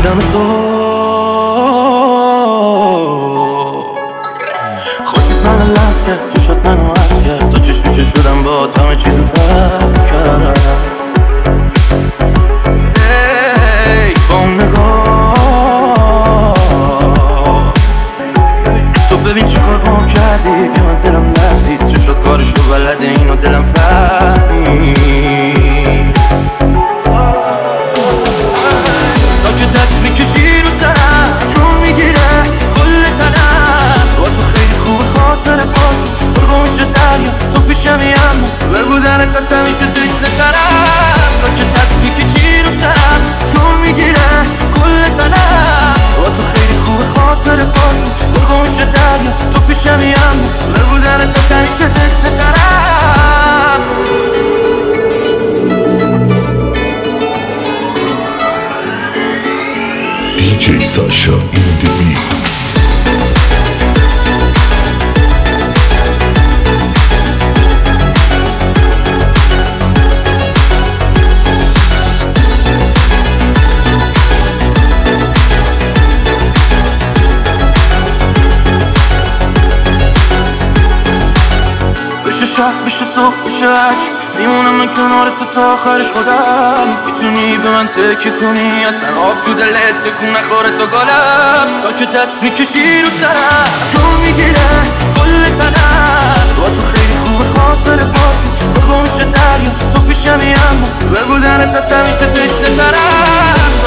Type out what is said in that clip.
دم صبح خواستید منو لمس کرد، چشات منو عکس کرد، تا چش تو چش شدم باد همه چیزو فرق کردم. با اون نگاه تو ببین چی کار با هم کردی که من دلم لرزید، چشات کارش تو بلده اینو دلم فهمید. تا که دست میکشی رو سرم جون میگیره کل تنم، با تو خیلی خوب خاطر باز برگم شد دریا تو پیشمی اما بگو درت پس همیشه تشنه ترم. تا که دست میکشی رو سرم جون میگیره کل تنم، با تو خیلی خوب خاطر باز برگم شد دریا تو پیشمی اما بگو درت پس همیشه تشنه ترم. DJ Sasha in the mix. بشه شب بشه صبح بشه هرچ میمونم من کنار تو تا آخرش خودم. میتونی به من تکیه کنی اصلا آب تو دلت تکون نخوره تا گالم. تا که دست میکشی رو سرم جون میگیره کل تنم، با تو خیلی خوب خاطر بازی برگم میشه دریا تو پیشمی اما بگو درت پس همیشه تشنه ترم.